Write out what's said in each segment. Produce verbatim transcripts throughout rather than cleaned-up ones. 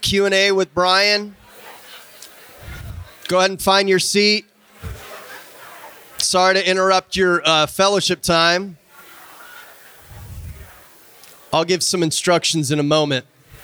Q and A with Brian. Go ahead and find your seat. Sorry to interrupt your uh, fellowship time. I'll give some instructions in a moment.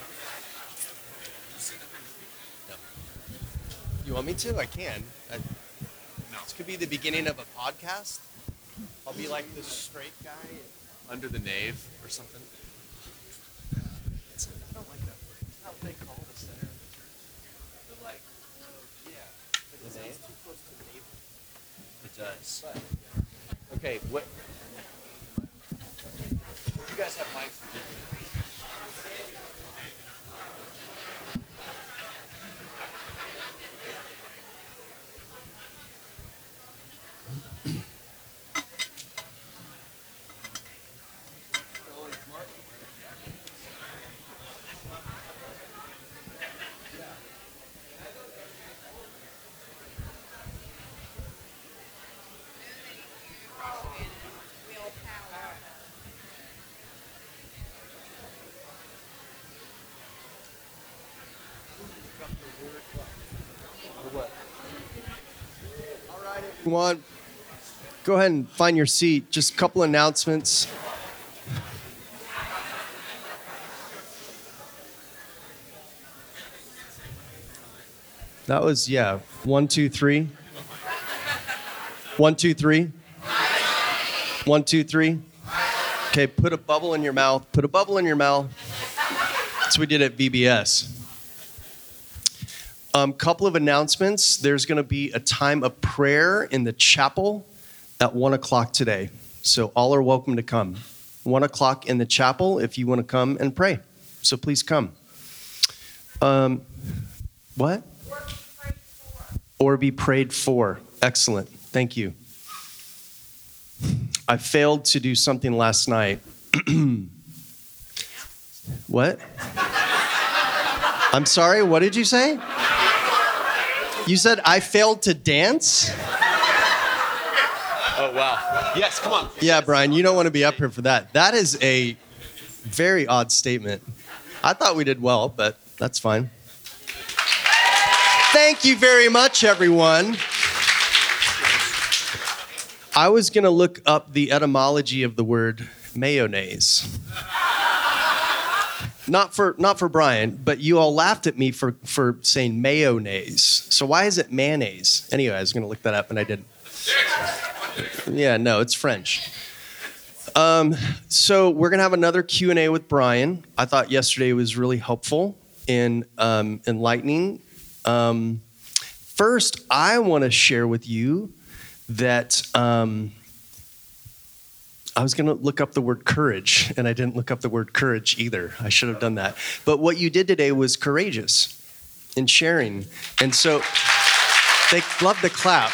You want me to? I can. I, this could be the beginning of a podcast. I'll be like the straight guy under the nave or something. I don't like that word. Isn't that what they call the center of the church? The like, oh, yeah. But it sounds too close to the nave. It does. Okay, what? You guys have mics. Everyone, go ahead and find your seat. Just a couple announcements. That was, yeah, one, two, three. One, two, three. One, two, three. Okay, put a bubble in your mouth. Put a bubble in your mouth. That's what we did at V B S. Um, couple of announcements. There's going to be a time of prayer in the chapel at one o'clock today. So all are welcome to come. one o'clock in the chapel if you want to come and pray. So please come. Um, what? Or be prayed for. Excellent. Thank you. I failed to do something last night. What? I'm sorry, what did you say? You said I failed to dance? Oh, wow. Yes, come on. Yeah, Brian, you don't want to be up here for that. That is a very odd statement. I thought we did well, but that's fine. Thank you very much, everyone. I was going to look up the etymology of the word mayonnaise. Not for not for Brian, but you all laughed at me for, for saying mayonnaise. So why is it mayonnaise? Anyway, I was going to look that up, and I didn't. Yeah, no, it's French. Um, so we're going to have another Q and A with Brian. I thought yesterday was really helpful and um, enlightening. Um, first, I want to share with you that... Um, I was going to look up the word courage, and I didn't look up the word courage either. I should have done that. But what you did today was courageous in sharing. And so they love the clap.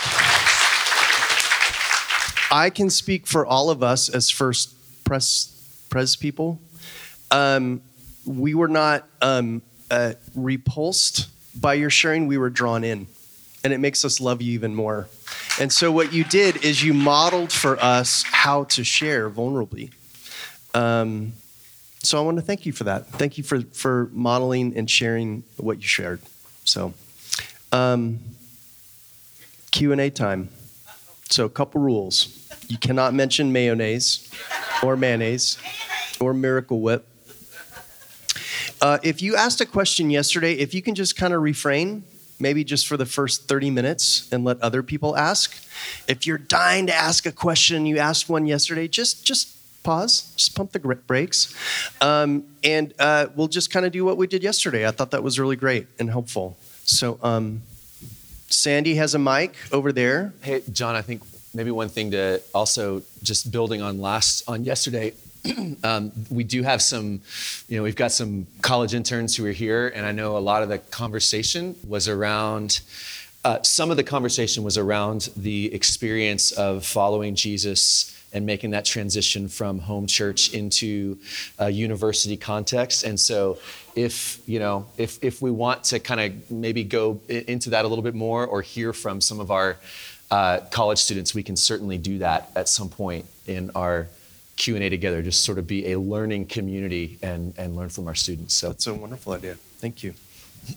I can speak for all of us as First Pres, Pres people. Um, we were not um, uh, repulsed by your sharing. We were drawn in. And it makes us love you even more. And so what you did is you modeled for us how to share vulnerably. Um, so I want to thank you for that. Thank you for, for modeling and sharing what you shared. So um, Q and A time. So a couple rules. You cannot mention mayonnaise or mayonnaise or Miracle Whip. Uh, if you asked a question yesterday, if you can just kind of refrain, maybe just for the first thirty minutes and let other people ask. If you're dying to ask a question, you asked one yesterday, just just pause, just pump the brakes. Um, and uh, we'll just kind of do what we did yesterday. I thought that was really great and helpful. So um, Sandy has a mic over there. Hey, John, I think maybe one thing to also just building on last, on yesterday, Um, we do have some, you know, we've got some college interns who are here, and I know a lot of the conversation was around, uh, some of the conversation was around the experience of following Jesus and making that transition from home church into a university context. And so if, you know, if, if we want to kind of maybe go into that a little bit more or hear from some of our uh, college students, we can certainly do that at some point in our Q and A together, just sort of be a learning community and, and learn from our students. So that's a wonderful idea. Thank you.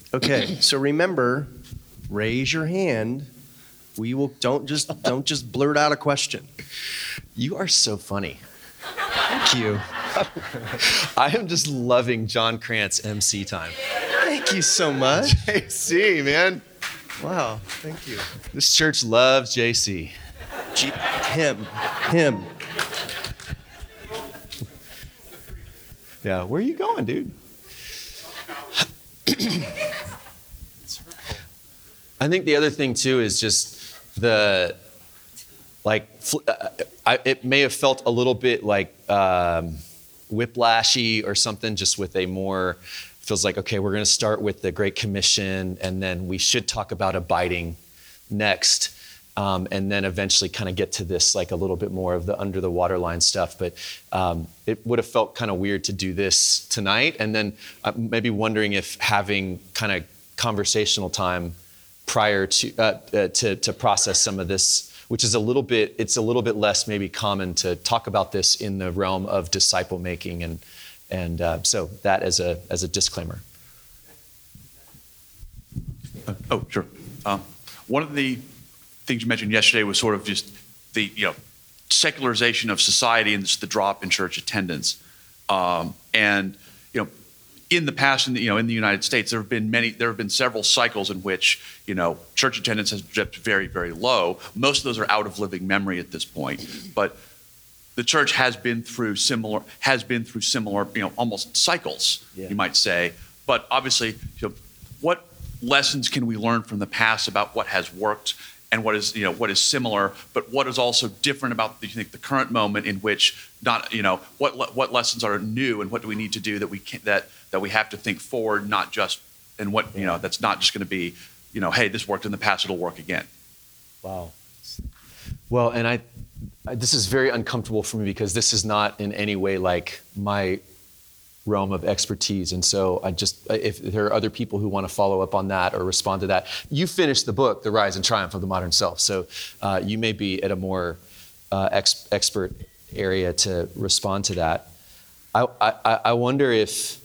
Okay, so remember, raise your hand. We will don't just don't just blurt out a question. You are so funny. Thank you. I am just loving John Krantz M C time. Thank you so much. J C, man. Wow, thank you. This church loves J C. G- him, him. Yeah, where are you going, dude? I think the other thing too is just the, like, uh, I, it may have felt a little bit like um, whiplashy or something, just with a more, feels like, okay, we're going to start with the Great Commission, and then we should talk about abiding next. Um, and then eventually kind of get to this, like a little bit more of the under the waterline stuff. But um, it would have felt kind of weird to do this tonight. And then uh, maybe wondering if having kind of conversational time prior to, uh, uh, to to process some of this, which is a little bit, it's a little bit less maybe common to talk about this in the realm of disciple making. And and uh, so that as a as a disclaimer. Uh, oh, sure. Um, one of the things you mentioned yesterday was sort of just the, you know, secularization of society and just the drop in church attendance. Um, and, you know, in the past, in the, you know, in the United States, there have been many, there have been several cycles in which, you know, church attendance has dipped very, very low. Most of those are out of living memory at this point. But the church has been through similar, has been through similar, you know, almost cycles, yeah. You might say. But obviously, you know, what lessons can we learn from the past about what has worked and what is, you know, what is similar, but what is also different about the, you think, the current moment in which not, you know, what what lessons are new and what do we need to do that we can, that that we have to think forward, not just, and what, you know, that's not just going to be, you know, hey, this worked in the past, it'll work again. Wow. Well, and I, I this is very uncomfortable for me because this is not in any way like my realm of expertise. And so I just, if there are other people who want to follow up on that or respond to that, you finished the book, The Rise and Triumph of the Modern Self. So uh, you may be at a more uh, ex- expert area to respond to that. I, I, I wonder if,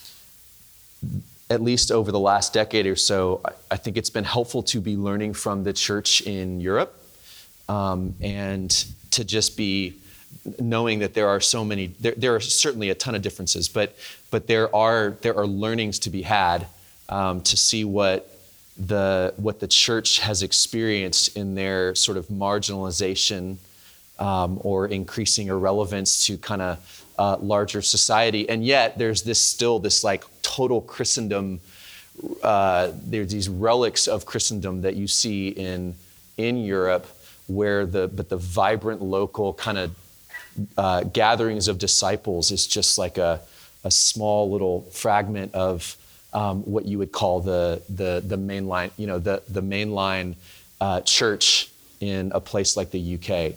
at least over the last decade or so, I, I think it's been helpful to be learning from the church in Europe um, and to just be knowing that there are so many, there, there are certainly a ton of differences, but but there are there are learnings to be had um, to see what the what the church has experienced in their sort of marginalization um, or increasing irrelevance to kind of uh, larger society, and yet there's this still this like total Christendom. Uh, there's these relics of Christendom that you see in in Europe, where the but the vibrant local kind of Uh, gatherings of disciples is just like a, a small little fragment of um, what you would call the the the mainline, you know, the the mainline uh, church in a place like the U K.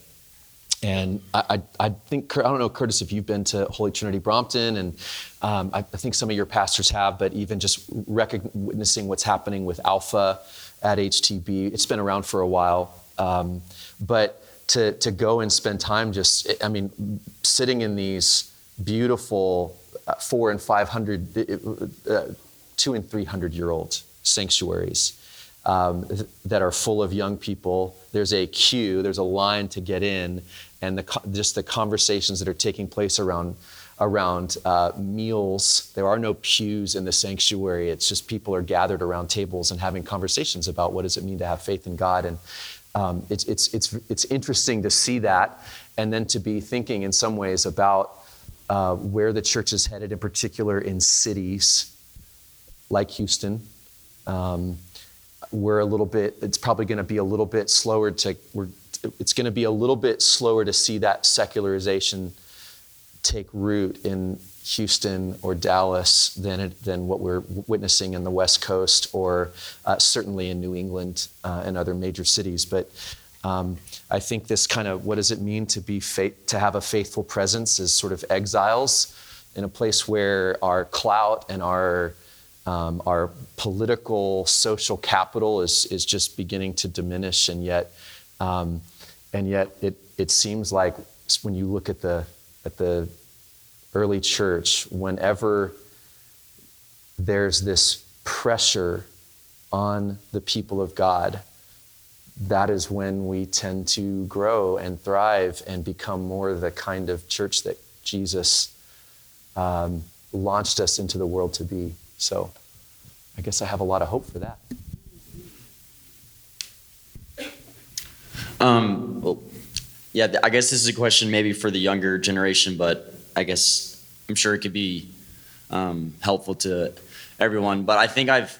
And I, I, I think, I don't know, Curtis, if you've been to Holy Trinity Brompton, and um, I, I think some of your pastors have, but even just recogn- witnessing what's happening with Alpha at H T B, it's been around for a while, um, but To, to go and spend time just, I mean, sitting in these beautiful uh, four and five hundred, uh, two and three hundred year old sanctuaries um, that are full of young people. There's a queue, there's a line to get in, and the just the conversations that are taking place around around uh, meals. There are no pews in the sanctuary. It's just people are gathered around tables and having conversations about what does it mean to have faith in God. And Um, it's it's it's it's interesting to see that, and then to be thinking in some ways about uh, where the church is headed, in particular in cities like Houston. Um, we're a little bit. It's probably going to be a little bit slower to. We're, it's going to be a little bit slower to see that secularization take root in Houston or Dallas than it, than what we're witnessing in the West Coast, or uh, certainly in New England uh, and other major cities. But um, I think this kind of, what does it mean to be faith, to have a faithful presence as sort of exiles in a place where our clout and our um, our political, social capital is is just beginning to diminish, and yet um, and yet it it seems like when you look at the at the early church, whenever there's this pressure on the people of God, that is when we tend to grow and thrive and become more the kind of church that Jesus um, launched us into the world to be. So I guess I have a lot of hope for that. Um, well, yeah, th- I guess this is a question maybe for the younger generation, but I guess I'm sure it could be um, helpful to everyone. But I think I've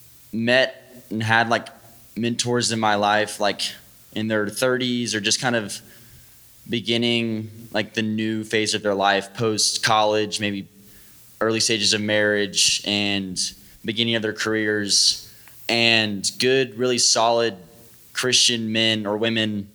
met and had like mentors in my life, like in their thirties or just kind of beginning like the new phase of their life, post college, maybe early stages of marriage and beginning of their careers, and good, really solid Christian men or women,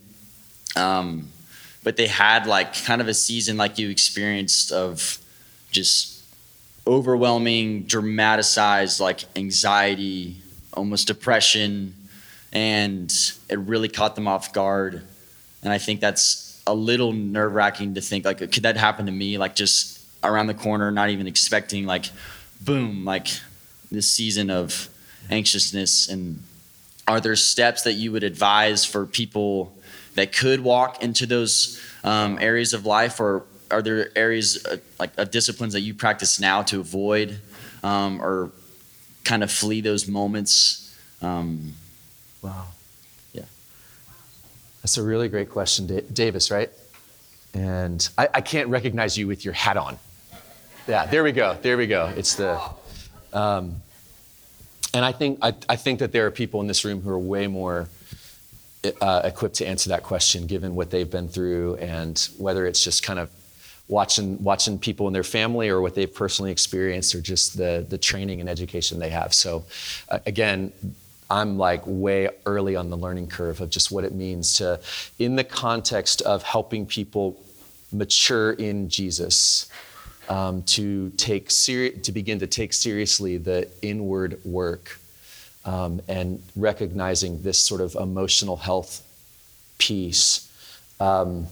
um, but they had like kind of a season like you experienced of just overwhelming, dramatized like anxiety, almost depression, and it really caught them off guard. And I think that's a little nerve-wracking to think like, could that happen to me? Like just around the corner, not even expecting, like boom, like this season of anxiousness. And are there steps that you would advise for people that could walk into those um, areas of life, or are there areas uh, like of disciplines that you practice now to avoid um, or kind of flee those moments? Um, Wow. yeah. That's a really great question, da- Davis, right? And I, I can't recognize you with your hat on. Yeah, there we go. There we go. It's the, um, and I think I, I think that there are people in this room who are way more uh, equipped to answer that question, given what they've been through, and whether it's just kind of watching watching people in their family or what they've personally experienced, or just the the training and education they have. So, uh, again, I'm like way early on the learning curve of just what it means to, in the context of helping people mature in Jesus, um, to take seri- to begin to take seriously the inward work, um, and recognizing this sort of emotional health piece. Um,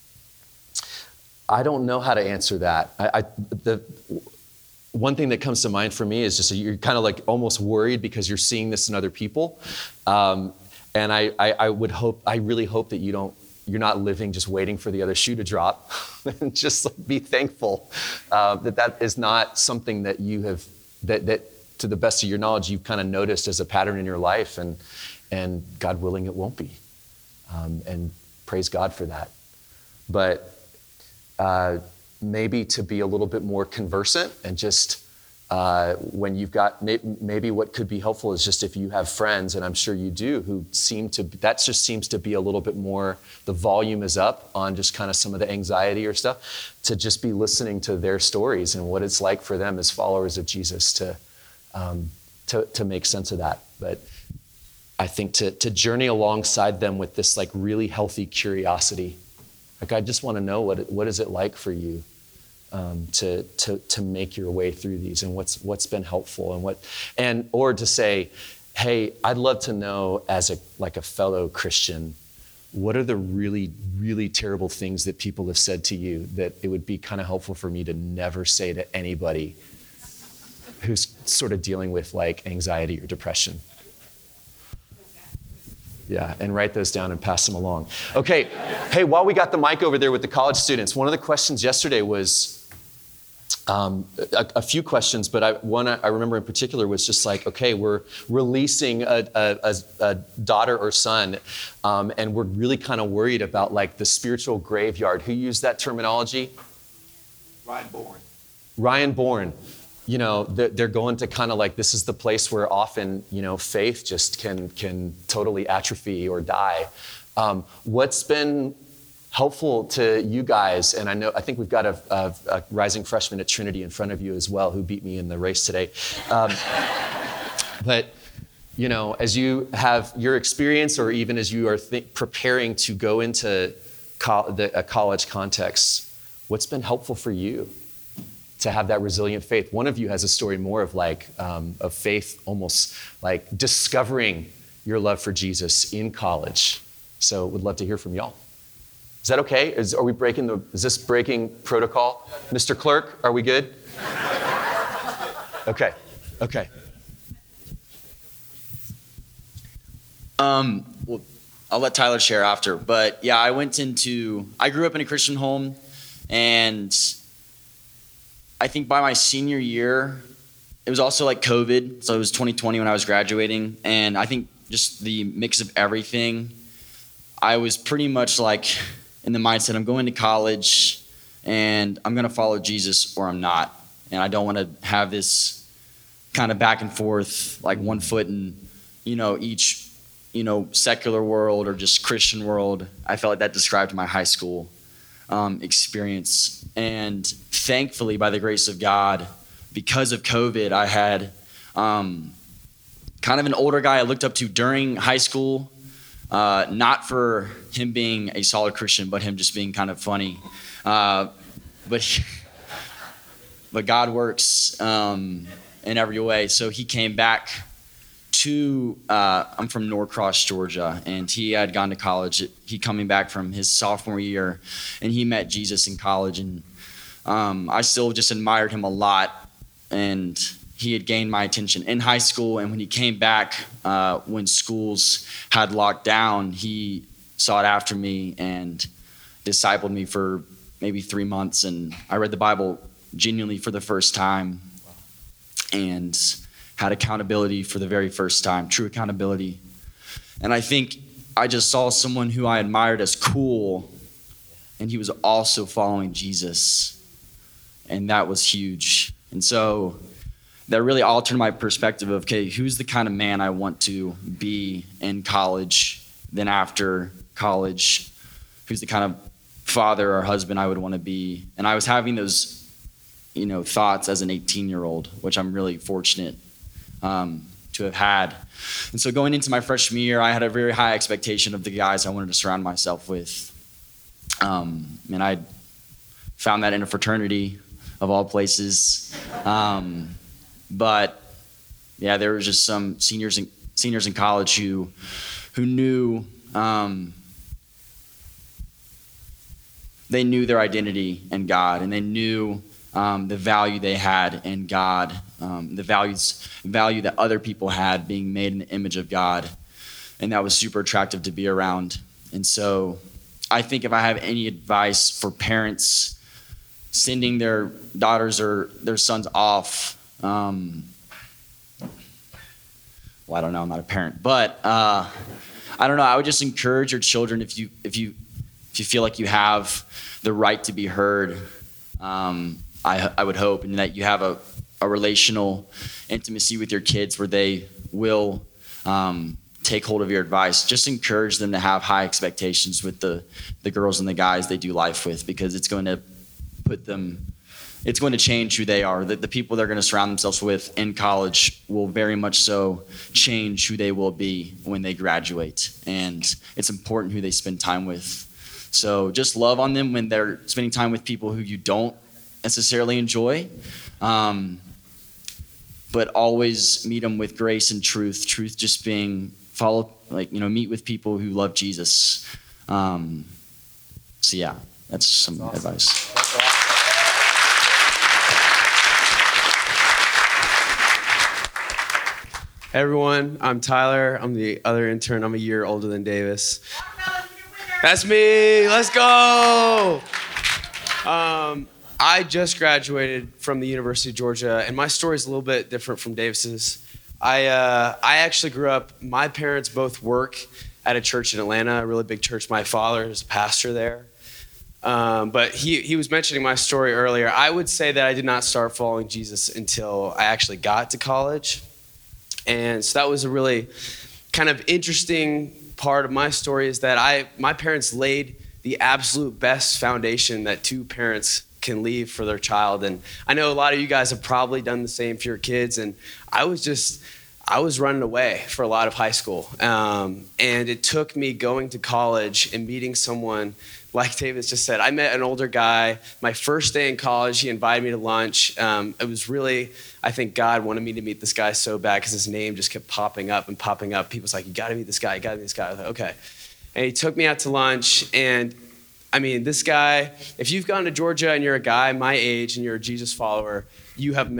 I don't know how to answer that. I, I the One thing that comes to mind for me is just you're kind of like almost worried because you're seeing this in other people. Um, and I, I, I would hope, I really hope that you don't, you're not living just waiting for the other shoe to drop. And just like be thankful uh, that that is not something that you have, that, that to the best of your knowledge, you've kind of noticed as a pattern in your life, and, and God willing, it won't be. Um, and praise God for that. But uh, maybe to be a little bit more conversant, and just uh, when you've got, may, maybe what could be helpful is just if you have friends, and I'm sure you do, who seem to, that just seems to be a little bit more, the volume is up on just kind of some of the anxiety or stuff, to just be listening to their stories and what it's like for them as followers of Jesus to, um, to, to make sense of that. But I think to, to journey alongside them with this like really healthy curiosity. Like, I just want to know what, it, what is it like for you? Um, to to to make your way through these, and what's what's been helpful, and what and or to say, hey, I'd love to know as a like a fellow Christian, what are the really really terrible things that people have said to you that it would be kind of helpful for me to never say to anybody who's sort of dealing with like anxiety or depression. Yeah, and write those down and pass them along. Okay, hey, while we got the mic over there with the college students, one of the questions yesterday was, um, a, a few questions, but I, one I remember in particular was just like, okay, we're releasing a, a, a daughter or son, um, and we're really kind of worried about like the spiritual graveyard. Who used that terminology? Ryan Bourne. Ryan Bourne. You know, they're going to kind of like, this is the place where often, you know, faith just can can totally atrophy or die. Um, what's been helpful to you guys, and I know, I think we've got a, a, a rising freshman at Trinity in front of you as well, who beat me in the race today. Um, but, you know, as you have your experience, or even as you are th- preparing to go into co- the, a college context, what's been helpful for you to have that resilient faith? One of you has a story more of like, um, of faith, almost like discovering your love for Jesus in college. So would love to hear from y'all. Is that okay? Is, are we breaking the, is this breaking protocol? Mister Clerk, are we good? Okay, okay. Um, well, I'll let Tyler share after. But yeah, I went into, I grew up in a Christian home, and I think by my senior year, it was also like COVID. So it was twenty twenty when I was graduating. And I think just the mix of everything, I was pretty much like in the mindset, I'm going to college and I'm going to follow Jesus or I'm not. And I don't want to have this kind of back and forth, like one foot in, you know, each, you know, secular world or just Christian world. I felt like that described my high school um, experience. And thankfully, by the grace of God, because of COVID, I had um, kind of an older guy I looked up to during high school, uh, not for him being a solid Christian, but him just being kind of funny. Uh, but he, but God works um, in every way. So he came back to, uh, I'm from Norcross, Georgia, and he had gone to college. He coming back from his sophomore year, and he met Jesus in college. And um, I still just admired him a lot. And he had gained my attention in high school. And when he came back, uh, when schools had locked down, he sought after me and discipled me for maybe three months. And I read the Bible genuinely for the first time and had accountability for the very first time, true accountability. And I think I just saw someone who I admired as cool, and he was also following Jesus. And that was huge. And so that really altered my perspective of, okay, who's the kind of man I want to be in college, then after college, who's the kind of father or husband I would want to be. And I was having those, you know, thoughts as an eighteen-year-old, which I'm really fortunate um, to have had. And so going into my freshman year, I had a very high expectation of the guys I wanted to surround myself with. Um, and I found that in a fraternity, of all places. Um, but yeah, there was just some seniors in, seniors in college who who knew um, they knew their identity in God, and they knew um, the value they had in God, um, the values value that other people had being made in the image of God, and that was super attractive to be around. And so I think if I have any advice for parents sending their daughters or their sons off, um, well, I don't know, I'm not a parent, but uh, I don't know, I would just encourage your children, if you if you if you feel like you have the right to be heard, um, I I would hope, and that you have a, a relational intimacy with your kids where they will um, take hold of your advice. Just encourage them to have high expectations with the the girls and the guys they do life with, because it's going to put them, it's going to change who they are. The, the people they're going to surround themselves with in college will very much so change who they will be when they graduate. And it's important who they spend time with. So just love on them when they're spending time with people who you don't necessarily enjoy. Um, but always meet them with grace and truth. Truth just being follow, like, you know, meet with people who love Jesus. Um, so yeah, that's some that's awesome. advice. That's awesome. Hey everyone, I'm Tyler. I'm the other intern. I'm a year older than Davis. That's me. Let's go. Um, I just graduated from the University of Georgia, and my story is a little bit different from Davis's. I uh, I actually grew up. My parents both work at a church in Atlanta, a really big church. My father is a pastor there. Um, but he he was mentioning my story earlier. I would say that I did not start following Jesus until I actually got to college. And so that was a really kind of interesting part of my story, is that I my parents laid the absolute best foundation that two parents can leave for their child. And I know a lot of you guys have probably done the same for your kids. And I was just, I was running away for a lot of high school. Um, and it took me going to college and meeting someone, like Davis just said. I met an older guy. My first day in college, he invited me to lunch. Um, it was really, I think God wanted me to meet this guy so bad, because his name just kept popping up and popping up. People was like, you gotta meet this guy, you gotta meet this guy. I was like, okay. And he took me out to lunch, and I mean, this guy, if you've gone to Georgia and you're a guy my age and you're a Jesus follower, you have met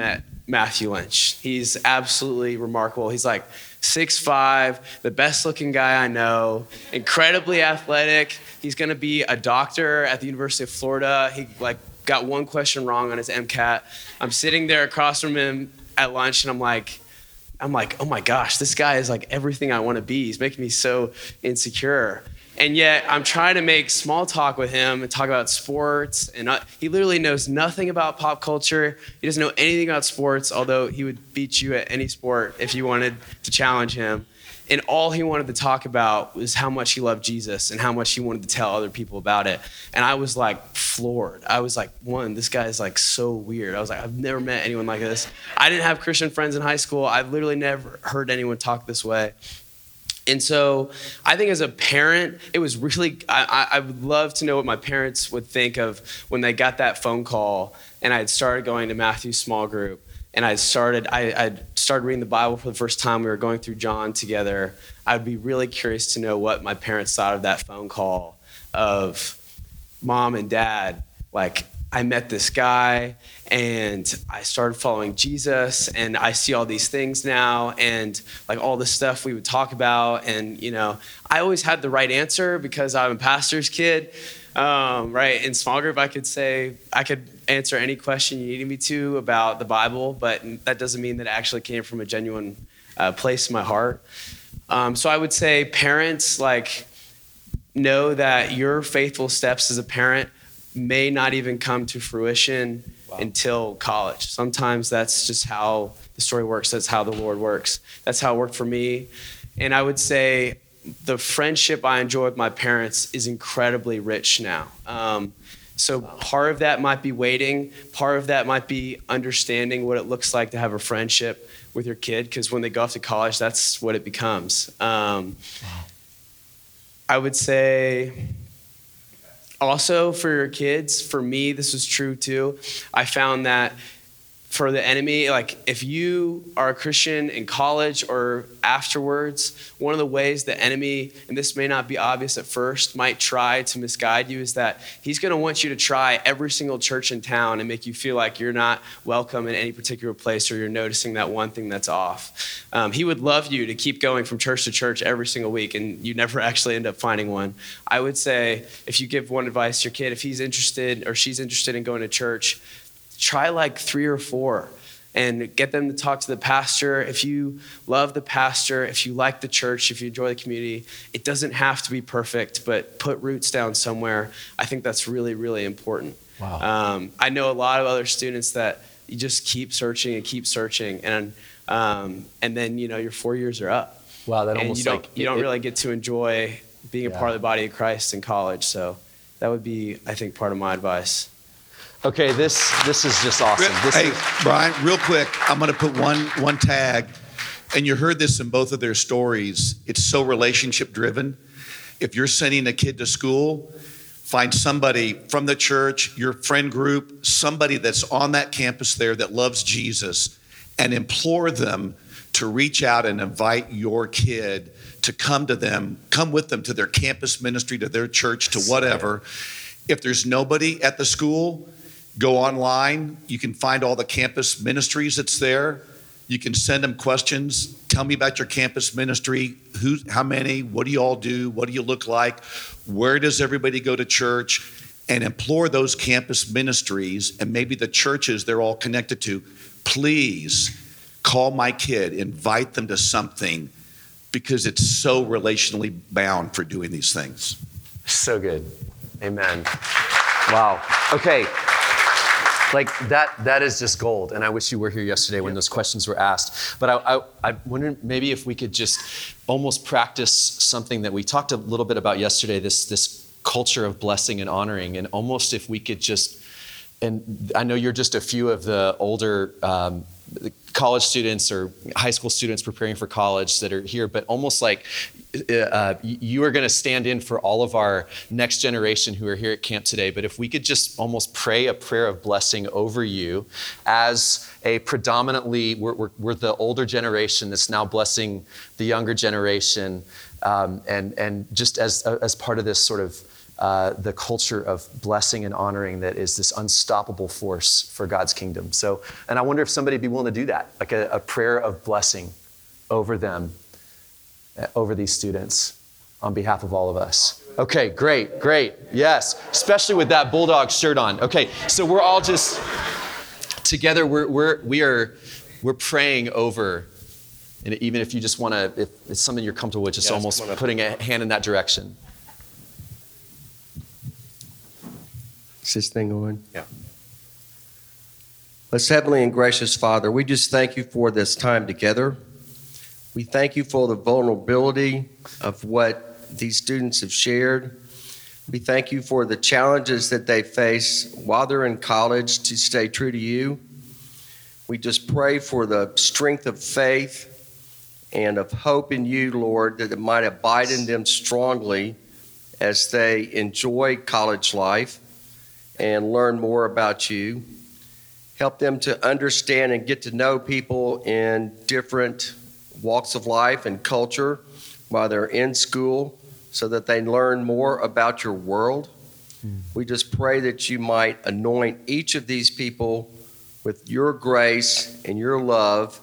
Matthew Lynch. He's absolutely remarkable. He's like six five, the best looking guy I know, incredibly athletic. He's gonna be a doctor at the University of Florida. He like got one question wrong on his MCAT. I'm sitting there across from him at lunch and I'm like, I'm like, oh my gosh, this guy is like everything I wanna be. He's making me so insecure. And yet I'm trying to make small talk with him and talk about sports. And uh, he literally knows nothing about pop culture. He doesn't know anything about sports, although he would beat you at any sport if you wanted to challenge him. And all he wanted to talk about was how much he loved Jesus and how much he wanted to tell other people about it. And I was like floored. I was like, one, this guy is like so weird. I was like, I've never met anyone like this. I didn't have Christian friends in high school. I've literally never heard anyone talk this way. And so I think as a parent, it was really, I, I would love to know what my parents would think of when they got that phone call and I had started going to Matthew's small group and I started, I I'd started reading the Bible for the first time. We were going through John together. I'd be really curious to know what my parents thought of that phone call of mom and dad, like, I met this guy and I started following Jesus and I see all these things now and like all the stuff we would talk about. And, you know, I always had the right answer because I'm a pastor's kid, um, right? In small group, I could say, I could answer any question you needed me to about the Bible, but that doesn't mean that it actually came from a genuine uh, place in my heart. Um, so I would say parents, like, know that your faithful steps as a parent may not even come to fruition wow. until college. Sometimes that's just how the story works. That's how the Lord works. That's how it worked for me. And I would say the friendship I enjoy with my parents is incredibly rich now. Um, so wow. part of that might be waiting. Part of that might be understanding what it looks like to have a friendship with your kid, because when they go off to college, that's what it becomes. Um, wow. I would say... Also, for your kids, for me, this was true too. I found that for the enemy, like if you are a Christian in college or afterwards, one of the ways the enemy, and this may not be obvious at first, might try to misguide you is that he's going to want you to try every single church in town and make you feel like you're not welcome in any particular place or you're noticing that one thing that's off. Um, he would love you to keep going from church to church every single week and you never actually end up finding one. I would say if you give one advice to your kid, if he's interested or she's interested in going to church, try like three or four and get them to talk to the pastor. If you love the pastor, if you like the church, if you enjoy the community, it doesn't have to be perfect, but put roots down somewhere. I think that's really, really important. Wow. Um, I know a lot of other students that you just keep searching and keep searching, and um, and then you know your four years are up. Wow, that and almost you don't like you don't it, really get to enjoy being a yeah. part of the body of Christ in college. So that would be, I think, part of my advice. Okay, this this is just awesome. This hey, is, Brian, real quick, I'm going to put one one tag, and you heard this in both of their stories. It's so relationship driven. If you're sending a kid to school, find somebody from the church, your friend group, somebody that's on that campus there that loves Jesus, and implore them to reach out and invite your kid to come to them, come with them to their campus ministry, to their church, to whatever. If there's nobody at the school, go online. You can find all the campus ministries that's there. You can send them questions. Tell me about your campus ministry. Who, how many? What do you all do? What do you look like? Where does everybody go to church? And implore those campus ministries and maybe the churches they're all connected to. Please call my kid, invite them to something, because it's so relationally bound for doing these things. So good. Amen. Wow. Okay. Like that, that is just gold. And I wish you were here yesterday when those questions were asked. But I, I, I wonder maybe if we could just almost practice something that we talked a little bit about yesterday, this, this culture of blessing and honoring. And almost if we could just, and I know you're just a few of the older um, college students or high school students preparing for college that are here, but almost like uh, you are going to stand in for all of our next generation who are here at camp today. But if we could just almost pray a prayer of blessing over you as a predominantly, we're, we're, we're the older generation that's now blessing the younger generation, um, and, and just as, as part of this sort of uh, the culture of blessing and honoring that is this unstoppable force for God's kingdom. So, and I wonder if somebody would be willing to do that, like a, a prayer of blessing over them, uh, over these students, on behalf of all of us. Okay, great, great. Yes, especially with that Bulldog shirt on. Okay, so we're all just together. We're we're we are we're praying over, and even if you just want to, if it's something you're comfortable with, just Yes, almost come on up. putting a hand in that direction. Is this thing on? Yeah. Let's Heavenly and gracious Father, we just thank you for this time together. We thank you for the vulnerability of what these students have shared. We thank you for the challenges that they face while they're in college to stay true to you. We just pray for the strength of faith and of hope in you, Lord, that it might abide in them strongly as they enjoy college life and learn more about you. Help them to understand and get to know people in different walks of life and culture while they're in school so that they learn more about your world. Mm. We just pray that you might anoint each of these people with your grace and your love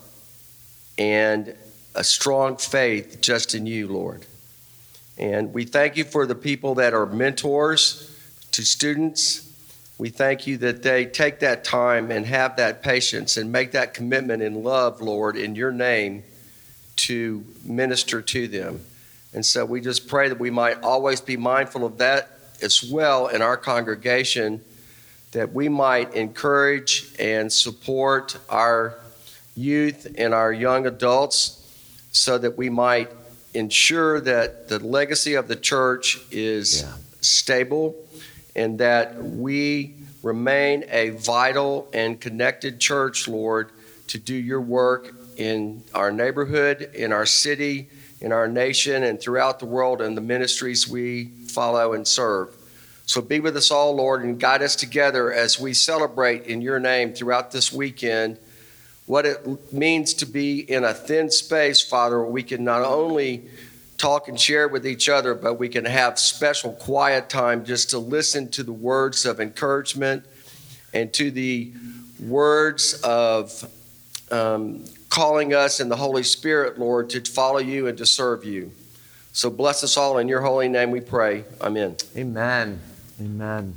and a strong faith just in you, Lord. And we thank you for the people that are mentors to students. We thank you that they take that time and have that patience and make that commitment in love, Lord, in your name to minister to them. And so we just pray that we might always be mindful of that as well in our congregation, that we might encourage and support our youth and our young adults so that we might ensure that the legacy of the church is Yeah. stable and that we remain a vital and connected church, Lord, to do your work in our neighborhood, in our city, in our nation, and throughout the world and the ministries we follow and serve. So be with us all, Lord, and guide us together as we celebrate in your name throughout this weekend what it means to be in a thin space, Father, where we can not only talk and share with each other, but we can have special quiet time just to listen to the words of encouragement and to the words of um, calling us in the Holy Spirit, Lord, to follow you and to serve you. So bless us all in your holy name we pray. Amen. Amen. Amen.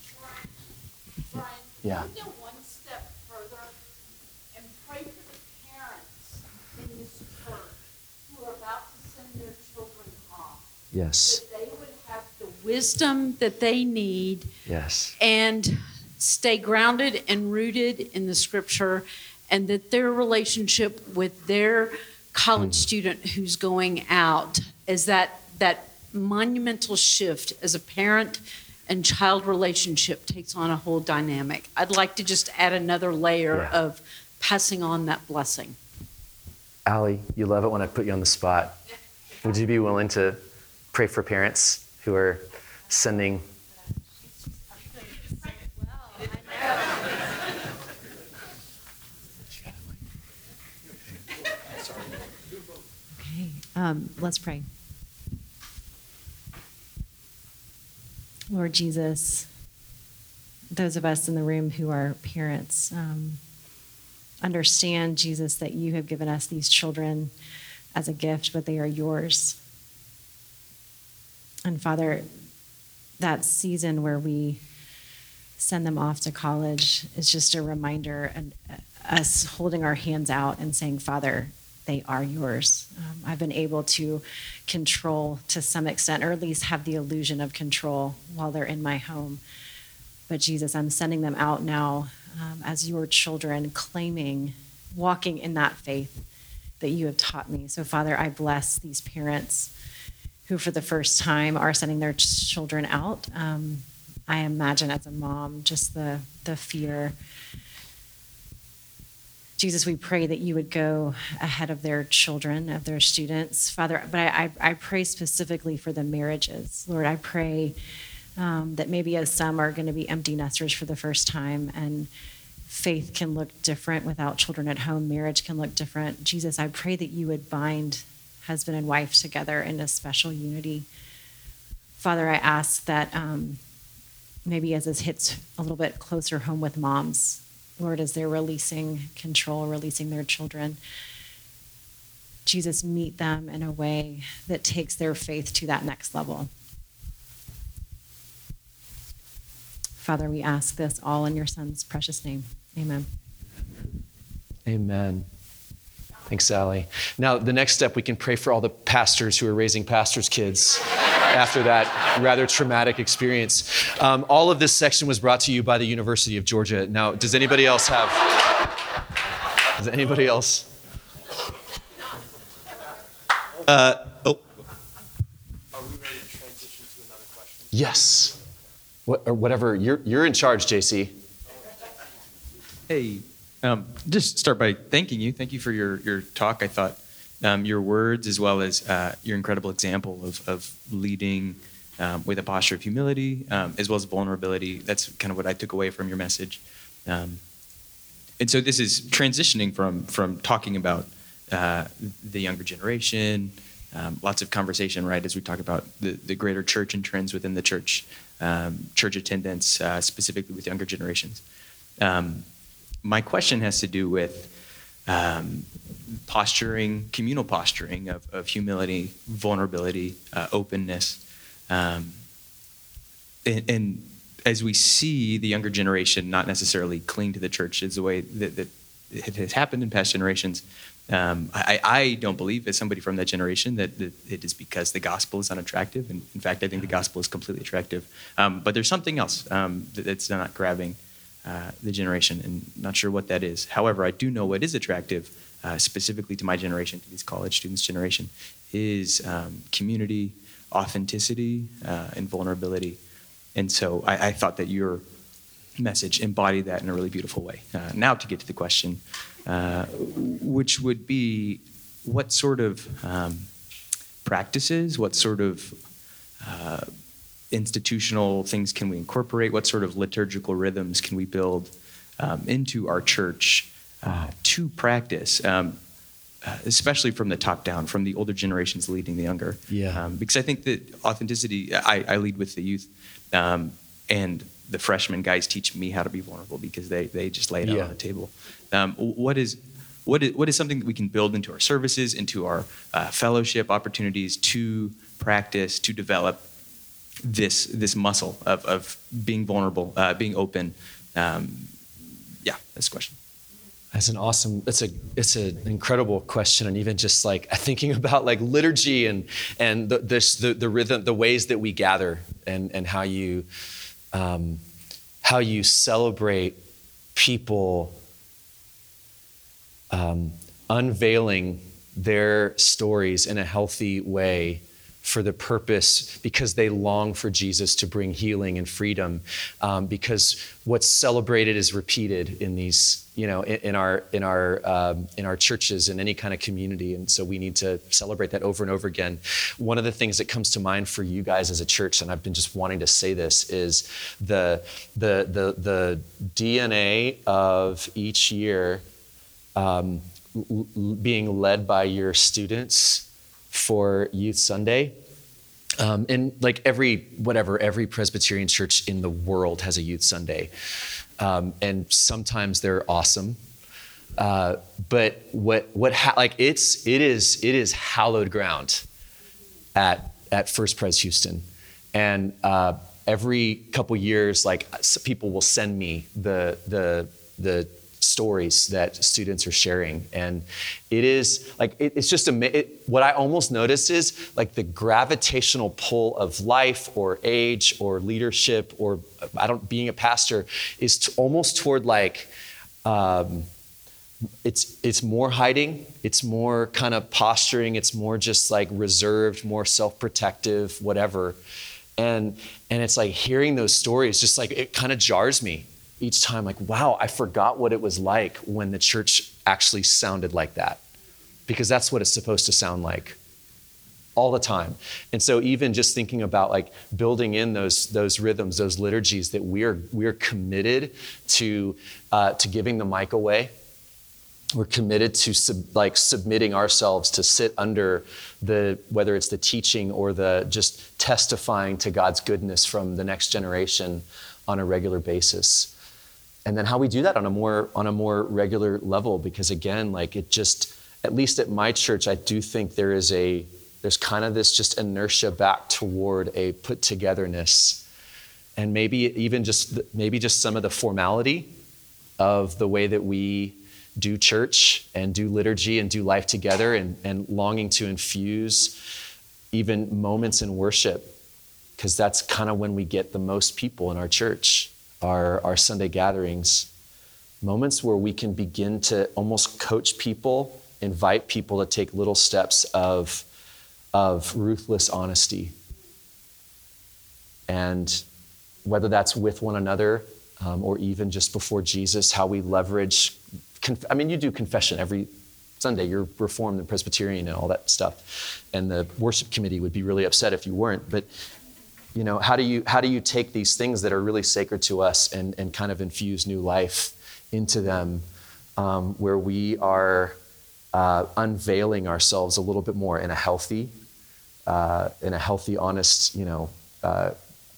Brian, Yeah. can you go one step further and pray for the parents in this church who are about to send their children off? Yes. That they would have the wisdom that they need Yes. and stay grounded and rooted in the scripture, and that their relationship with their college student who's going out is that that monumental shift as a parent and child relationship takes on a whole dynamic. I'd like to just add another layer Yeah. of passing on that blessing. Allie, you love it when I put you on the spot. Would you be willing to pray for parents who are sending? Okay, um, let's pray. Lord Jesus, those of us in the room who are parents, um, understand, Jesus, that you have given us these children as a gift, but they are yours. And Father, that season where we send them off to college is just a reminder and uh, us holding our hands out and saying, Father, they are yours. Um, I've been able to control to some extent, or at least have the illusion of control while they're in my home. But Jesus, I'm sending them out now um, as your children, claiming, walking in that faith that you have taught me. So Father, I bless these parents who for the first time are sending their ch- children out. Um, I imagine as a mom, just the the fear. Jesus, we pray that you would go ahead of their children, of their students, Father. But I, I, I pray specifically for the marriages. Lord, I pray um, that maybe as some are going to be empty nesters for the first time, and faith can look different without children at home. Marriage can look different. Jesus, I pray that you would bind husband and wife together in a special unity. Father, I ask that um, maybe as this hits a little bit closer home with moms, Lord, as they're releasing control, releasing their children, Jesus, meet them in a way that takes their faith to that next level. Father, we ask this all in your Son's precious name. Amen. Amen. Thanks, Sally. Now, the next step, we can pray for all the pastors who are raising pastors' kids after that rather traumatic experience. Um, all of this section was brought to you by the University of Georgia. Now, does anybody else have? Does anybody else? Uh, oh, Are we ready to transition to another question? Yes. What, or whatever. You're, you're in charge, J C. Hey, um, just start by thanking you. Thank you for your, your talk. I thought um, your words, as well as uh, your incredible example of, of leading um, with a posture of humility, um, as well as vulnerability. That's kind of what I took away from your message. Um, and so this is transitioning from from talking about uh, the younger generation, um, lots of conversation, right, as we talk about the, the greater church and trends within the church, um, church attendance, uh, specifically with younger generations. Um, My question has to do with um, posturing, communal posturing of, of humility, vulnerability, uh, openness. Um, and, and as we see the younger generation not necessarily cling to the church as the way that, that it has happened in past generations, um, I, I don't believe, as somebody from that generation, that, that it is because the gospel is unattractive. And in fact, I think the gospel is completely attractive. Um, but there's something else um, that, that's not grabbing Uh, the generation, and not sure what that is. However, I do know what is attractive, uh, specifically to my generation, to these college students' generation, is um, community, authenticity, uh, and vulnerability. And so I, I thought that your message embodied that in a really beautiful way. Uh, now to get to the question, uh, which would be, what sort of um, practices, what sort of uh, institutional things can we incorporate? What sort of liturgical rhythms can we build um, into our church uh, to practice, um, uh, especially from the top down, from the older generations leading the younger? Yeah. Um, because I think that authenticity, I, I lead with the youth, um, and the freshman guys teach me how to be vulnerable because they they just lay it out Yeah. on the table. Um, what is what is what is something that we can build into our services, into our uh, fellowship opportunities to practice, to develop this this muscle of, of being vulnerable, uh, being open? Um, yeah, that's the question. That's an awesome, it's a it's an incredible question. And even just like thinking about like liturgy and and the, this the, the rhythm, the ways that we gather, and and how you um, how you celebrate people um, unveiling their stories in a healthy way for the purpose, because they long for Jesus to bring healing and freedom. Um, because what's celebrated is repeated in these, you know, in, in our in our um, in our churches, in any kind of community, and so we need to celebrate that over and over again. One of the things that comes to mind for you guys as a church, and I've been just wanting to say this, is the the the the D N A of each year um, l- l- being led by your students for Youth Sunday. Um, and like every, whatever, every Presbyterian church in the world has a Youth Sunday. Um, and sometimes they're awesome. Uh, but what, what, ha- like it's, it is, it is hallowed ground at, at First Pres Houston. And uh, every couple years, like people will send me the, the, the, stories that students are sharing, and it is like it, it's just a it, what I almost notice is like the gravitational pull of life or age or leadership or I don't being a pastor is to, almost toward like um, it's it's more hiding, it's more kind of posturing, it's more just like reserved, more self-protective, whatever, and and it's like hearing those stories just like it kind of jars me each time, like, wow, I forgot what it was like when the church actually sounded like that, because that's what it's supposed to sound like all the time. And so even just thinking about like building in those those rhythms, those liturgies that we're we're committed to uh, to giving the mic away we're committed to sub, like submitting ourselves to sit under the, whether it's the teaching or the just testifying to God's goodness from the next generation on a regular basis. And then how we do that on a more on a more regular level, because again, like it just, at least at my church, I do think there is a, there's kind of this just inertia back toward a put togetherness, and maybe even just maybe just some of the formality of the way that we do church and do liturgy and do life together, and, and longing to infuse even moments in worship, because that's kind of when we get the most people in our church, our, our Sunday gatherings, moments where we can begin to almost coach people, invite people to take little steps of, of ruthless honesty. And whether that's with one another um, or even just before Jesus, how we leverage, conf- I mean, you do confession every Sunday. You're Reformed and Presbyterian and all that stuff. And the worship committee would be really upset if you weren't. But, you know, how do you how do you take these things that are really sacred to us and, and kind of infuse new life into them, um, where we are uh, unveiling ourselves a little bit more in a healthy, uh, in a healthy, honest, you know, uh,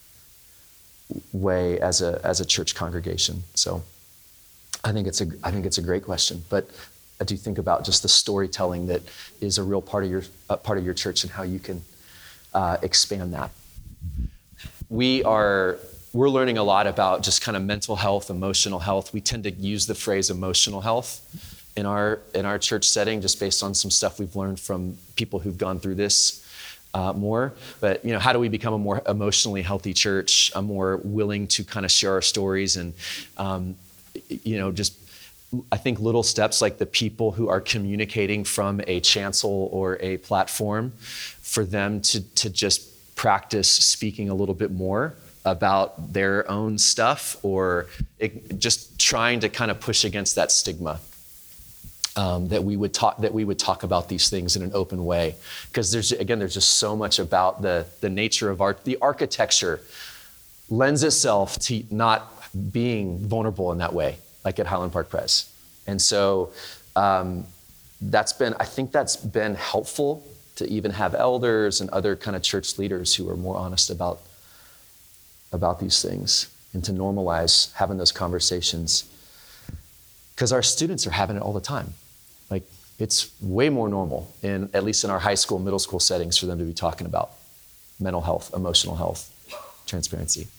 way as a as a church congregation. So I think it's a I think it's a great question. But I do think about just the storytelling that is a real part of your uh, part of your church and how you can uh, expand that. We are we're learning a lot about just kind of mental health, emotional health. We tend to use the phrase emotional health in our in our church setting, just based on some stuff we've learned from people who've gone through this uh, more. But you know, how do we become a more emotionally healthy church, a more willing to kind of share our stories, and um, you know, just I think little steps like the people who are communicating from a chancel or a platform, for them to to just practice speaking a little bit more about their own stuff, or it, just trying to kind of push against that stigma, um, that we would talk that we would talk about these things in an open way. Because there's again, there's just so much about the the nature of art. The architecture lends itself to not being vulnerable in that way, like at Highland Park Pres. And so um, that's been, I think that's been helpful to even have elders and other kind of church leaders who are more honest about, about these things, and to normalize having those conversations. Because our students are having it all the time. Like, it's way more normal, in at least in our high school, middle school settings, for them to be talking about mental health, emotional health, transparency.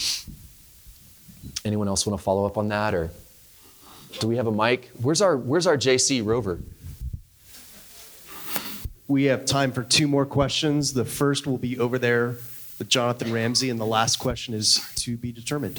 Anyone else want to follow up on that, or do we have a mic? Where's our Where's our J C Rover? We have time for two more questions. The first will be over there with Jonathan Ramsey, and the last question is to be determined.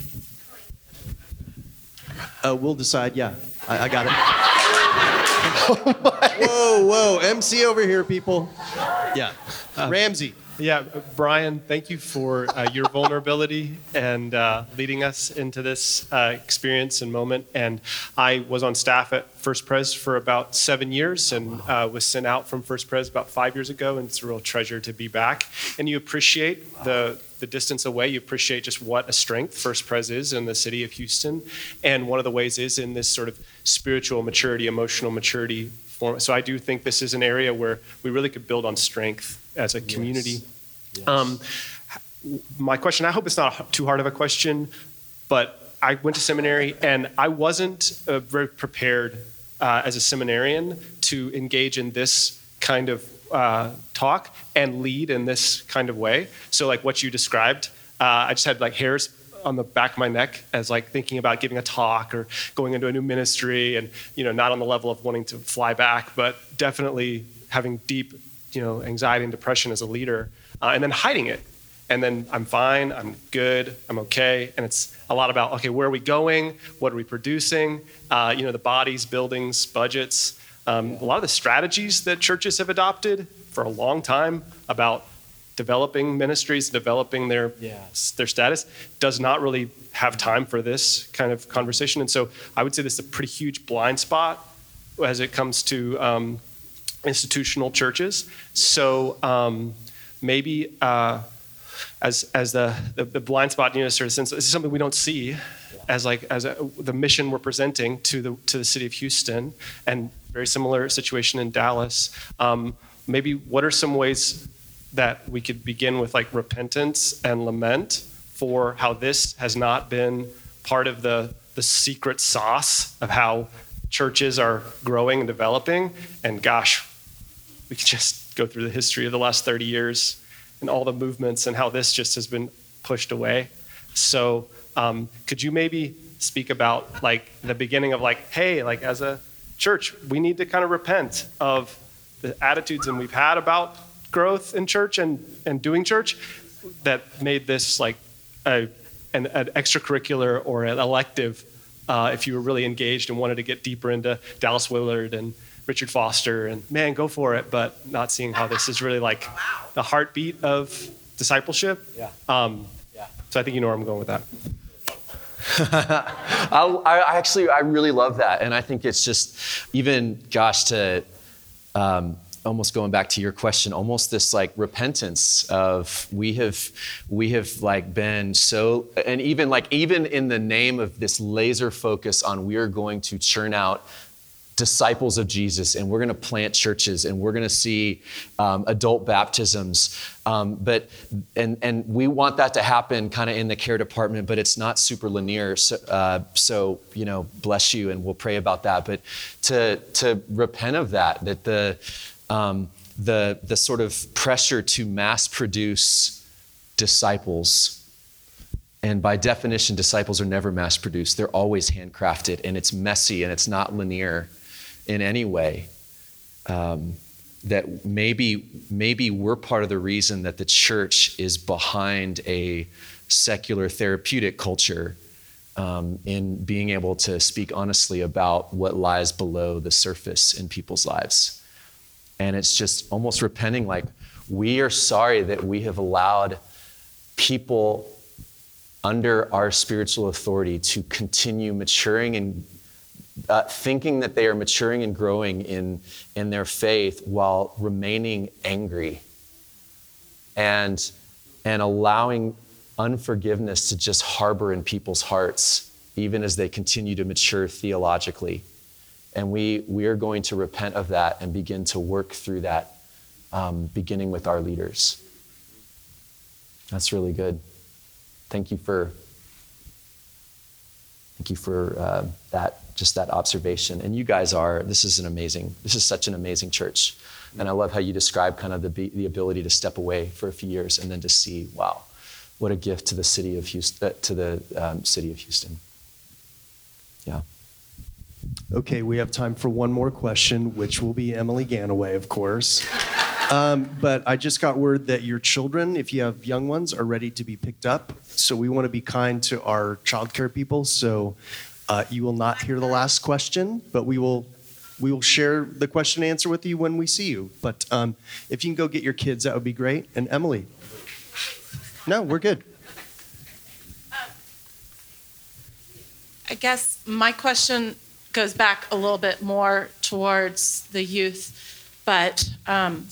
Uh, we'll decide. Yeah, I, I got it. Oh my. Whoa, whoa, M C over here, people. Yeah, uh, Ramsey. Yeah, Brian, thank you for uh, your vulnerability and uh, leading us into this uh, experience and moment. And I was on staff at First Pres for about seven years and uh, was sent out from First Pres about five years ago, and it's a real treasure to be back. And you appreciate the the distance away. You appreciate just what a strength First Pres is in the city of Houston. And one of the ways is in this sort of spiritual maturity, emotional maturity form. So I do think this is an area where we really could build on strength as a community. Yes. Yes. Um, my question, I hope it's not too hard of a question, but I went to seminary and I wasn't uh, very prepared uh, as a seminarian to engage in this kind of uh, talk and lead in this kind of way. So like what you described, uh, I just had like hairs on the back of my neck as like thinking about giving a talk or going into a new ministry, and you know, not on the level of wanting to fly back, but definitely having deep, you know, anxiety and depression as a leader, uh, and then hiding it. And then I'm fine, I'm good, I'm okay. And it's a lot about, okay, where are we going? What are we producing? Uh, you know, the bodies, buildings, budgets. Um, a lot of the strategies that churches have adopted for a long time about developing ministries, developing their, yes. their status, does not really have time for this kind of conversation. And so I would say this is a pretty huge blind spot as it comes to um, institutional churches. So um, maybe uh, as as the, the the blind spot, you know, sort of sense, this is something we don't see as like as a, the mission we're presenting to the to the city of Houston, and very similar situation in Dallas. Um, maybe what are some ways that we could begin with like repentance and lament for how this has not been part of the the secret sauce of how churches are growing and developing. And gosh, we could just go through the history of the last thirty years and all the movements and how this just has been pushed away. So um, could you maybe speak about like the beginning of like, hey, like as a church, we need to kind of repent of the attitudes and we've had about growth in church and, and doing church that made this like a, an, an extracurricular or an elective uh, if you were really engaged and wanted to get deeper into Dallas Willard and Richard Foster and man, go for it, but not seeing how this is really like the heartbeat of discipleship. Yeah. Um, Yeah. So I think you know where I'm going with that. I, I actually, I really love that. And I think it's just even, gosh, to um, almost going back to your question, almost this like repentance of we have, we have like been so, and even like, even in the name of this laser focus on we are going to churn out disciples of Jesus, and we're going to plant churches, and we're going to see um, adult baptisms. Um, but and and we want that to happen kind of in the care department, but it's not super linear. So, uh, so you know, bless you, and we'll pray about that. But to to repent of that, that the um, the the sort of pressure to mass produce disciples. And by definition, disciples are never mass produced. They're always handcrafted, and it's messy, and it's not linear in any way. Um, that maybe maybe we're part of the reason that the church is behind a secular therapeutic culture um, in being able to speak honestly about what lies below the surface in people's lives. And it's just almost repenting, like we are sorry that we have allowed people under our spiritual authority to continue maturing and uh, thinking that they are maturing and growing in, in their faith while remaining angry and, and allowing unforgiveness to just harbor in people's hearts, even as they continue to mature theologically. And we, we are going to repent of that and begin to work through that, um, beginning with our leaders. That's really good. Thank you for, thank you for uh, that, just that observation. And you guys are, this is an amazing, this is such an amazing church. And I love how you describe kind of the, the ability to step away for a few years and then to see, wow, what a gift to the city of Houston, uh, to the um, city of Houston. Yeah. Okay, we have time for one more question, which will be Emily Ganaway, of course. Um, but I just got word that your children, if you have young ones, are ready to be picked up. So we want to be kind to our childcare people. So uh, you will not hear the last question, but we will we will share the question and answer with you when we see you. But um, if you can go get your kids, that would be great. And Emily. No, we're good. I guess my question goes back a little bit more towards the youth, but um,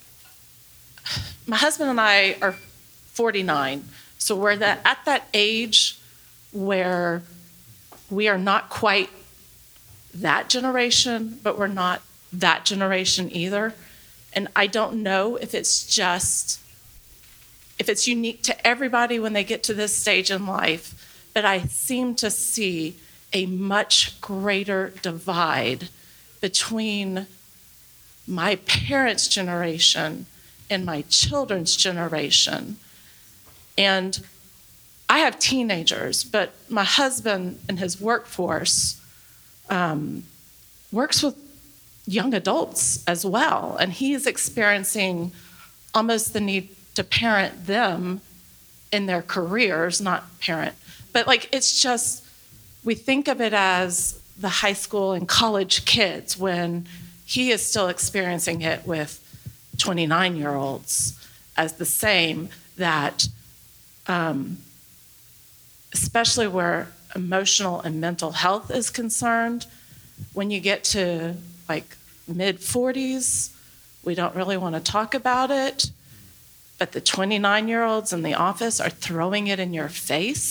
my husband and I are forty-nine, so we're that, at that age where we are not quite that generation, but we're not that generation either. And I don't know if it's just, if it's unique to everybody when they get to this stage in life, but I seem to see a much greater divide between my parents' generation and my children's generation. And I have teenagers, but my husband and his workforce um, works with young adults as well. And he is experiencing almost the need to parent them in their careers, not parent. But like, it's just, we think of it as the high school and college kids when he is still experiencing it with twenty-nine-year-olds as the same, that um, especially where emotional and mental health is concerned, when you get to like mid forties, we don't really want to talk about it, but the twenty-nine-year-olds in the office are throwing it in your face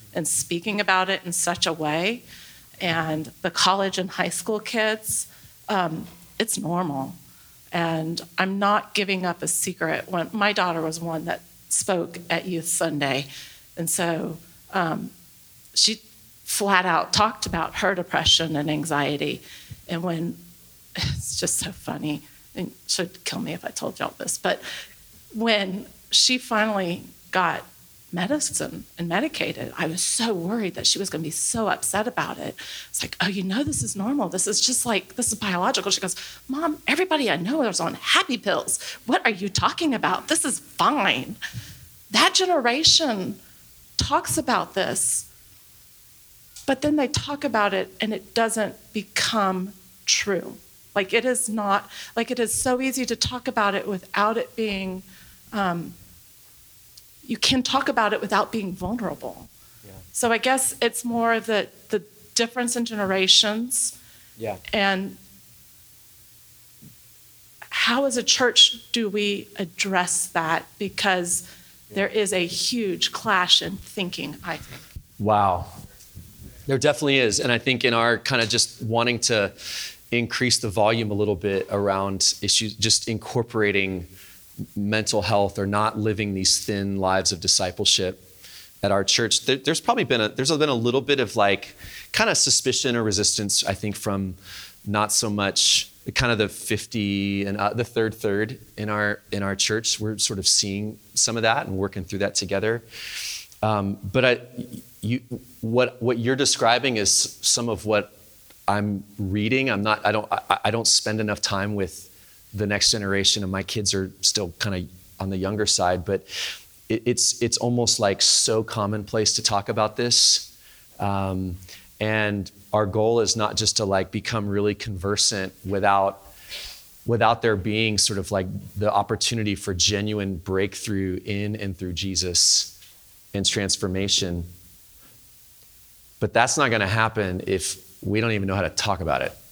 and speaking about it in such a way. And the college and high school kids, um, it's normal. And I'm not giving up a secret. When my daughter was one that spoke at Youth Sunday, and so um, she flat out talked about her depression and anxiety. And when, it's just so funny, and she'd kill me if I told y'all this, but when she finally got medicine and medicated, I was so worried that she was going to be so upset about it. It's like, oh, you know, this is normal. This is just like, this is biological. She goes, Mom, everybody I know is on happy pills. What are you talking about? This is fine. That generation talks about this, but then they talk about it and it doesn't become true. Like it is not, like it is so easy to talk about it without it being, um, you can talk about it without being vulnerable. Yeah. So I guess it's more of the, the difference in generations. Yeah. And how as a church do we address that? Because there is a huge clash in thinking, I think. Wow. There definitely is. And I think in our kind of just wanting to increase the volume a little bit around issues, just incorporating mental health or not living these thin lives of discipleship at our church, there, there's probably been a, there's been a little bit of like kind of suspicion or resistance, I think, from not so much kind of the fifty and uh, the third third in our in our church. We're sort of seeing some of that and working through that together. Um, but I, you, what what you're describing is some of what I'm reading. I'm not. I don't. I, I don't spend enough time with the next generation, and my kids are still kind of on the younger side. But it, it's it's almost like so commonplace to talk about this. Um, and our goal is not just to like become really conversant without without there being sort of like the opportunity for genuine breakthrough in and through Jesus and transformation. But that's not going to happen if we don't even know how to talk about it.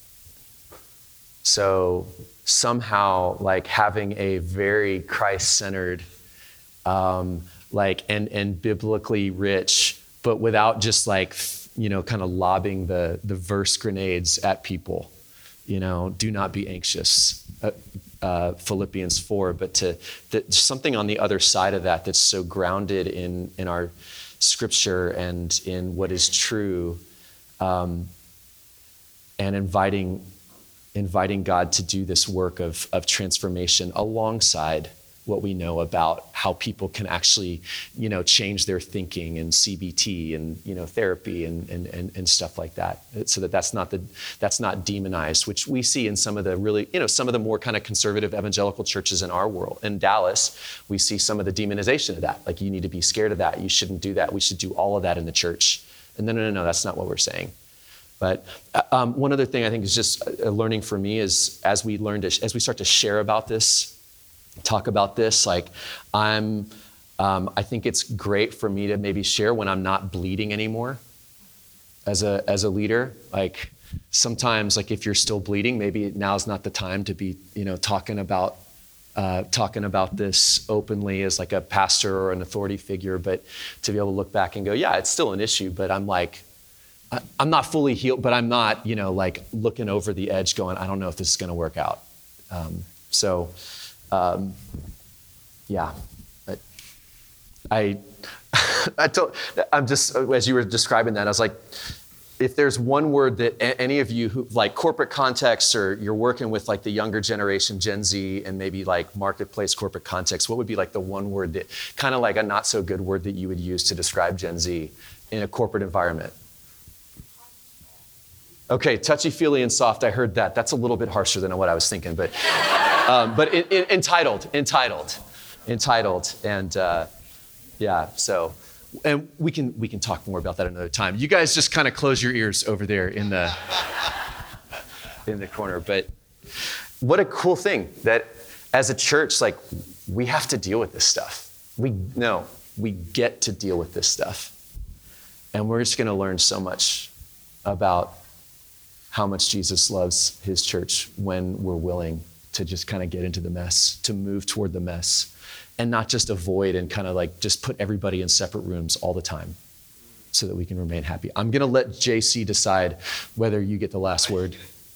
So somehow like having a very Christ-centered, um, like and and biblically rich, but without just like, you know, kind of lobbing the the verse grenades at people. You know, do not be anxious, uh, uh, Philippians four, but to that something on the other side of that that's so grounded in in our scripture and in what is true, um, and inviting inviting God to do this work of of transformation alongside what we know about how people can actually, you know, change their thinking and C B T and, you know, therapy and, and, and, and stuff like that. So that that's not the, that's not demonized, which we see in some of the really, you know, some of the more kind of conservative evangelical churches in our world. In Dallas, we see some of the demonization of that. Like, you need to be scared of that. You shouldn't do that. We should do all of that in the church. And no, no, no, no, that's not what we're saying. But um, one other thing I think is just a learning for me is as we learn to, as we start to share about this, talk about this, like I'm, um, I think it's great for me to maybe share when I'm not bleeding anymore as a as a leader. Like sometimes, like if you're still bleeding, maybe now's not the time to be, you know, talking about uh, talking about this openly as like a pastor or an authority figure, but to be able to look back and go, yeah, it's still an issue, but I'm like, I, I'm not fully healed, but I'm not, you know, like looking over the edge going, I don't know if this is going to work out. Um, so. Um, yeah, but I, I told, I'm just, as you were describing that, I was like, if there's one word that a- any of you who like corporate context or you're working with like the younger generation, Gen Z, and maybe like marketplace corporate context, what would be like the one word that kind of like a not so good word that you would use to describe Gen Z in a corporate environment? Okay, touchy-feely and soft, I heard that. That's a little bit harsher than what I was thinking, but um, but in, in, entitled, entitled, entitled, and uh, yeah, so, and we can we can talk more about that another time. You guys just kind of close your ears over there in the in the corner, but what a cool thing that as a church, like, we have to deal with this stuff. We know, we get to deal with this stuff, and we're just gonna learn so much about how much Jesus loves his church when we're willing to just kind of get into the mess, to move toward the mess, and not just avoid and kind of like just put everybody in separate rooms all the time. so that we can remain happy. I'm going to let J C decide whether you get the last word.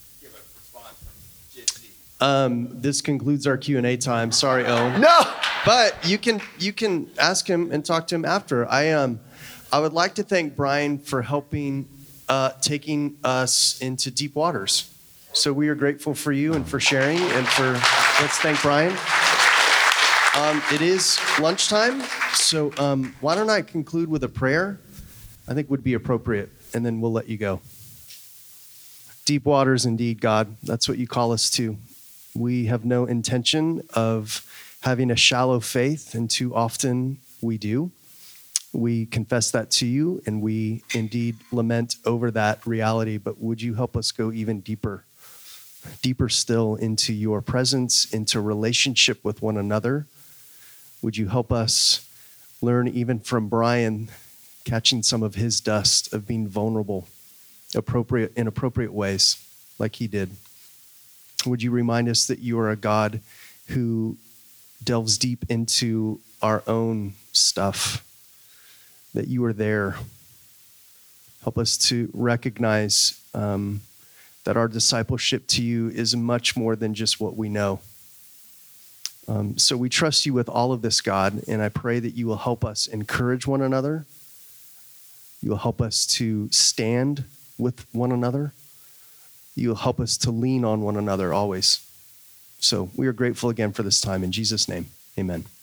Um, this concludes our Q and A time. Sorry, Owen. No! But you can you can ask him and talk to him after. I um I would like to thank Brian for helping uh, taking us into deep waters. So we are grateful for you and for sharing and for let's thank Brian. Um, it is lunchtime, so um, why don't I conclude with a prayer? I think would be appropriate, and then we'll let you go. Deep waters indeed, God. That's what you call us to. We have no intention of having a shallow faith, and too often we do. We confess that to you, and we indeed lament over that reality, but would you help us go even deeper, deeper still into your presence, into relationship with one another? Would you help us learn even from Brian, catching some of his dust of being vulnerable, appropriate in appropriate ways, like he did? Would you remind us that you are a God who delves deep into our own stuff, that you are there. Help us to recognize um, that our discipleship to you is much more than just what we know. Um, so we trust you with all of this, God, and I pray that you will help us encourage one another. You will help us to stand with one another. You will help us to lean on one another always. So we are grateful again for this time. In Jesus' name, amen.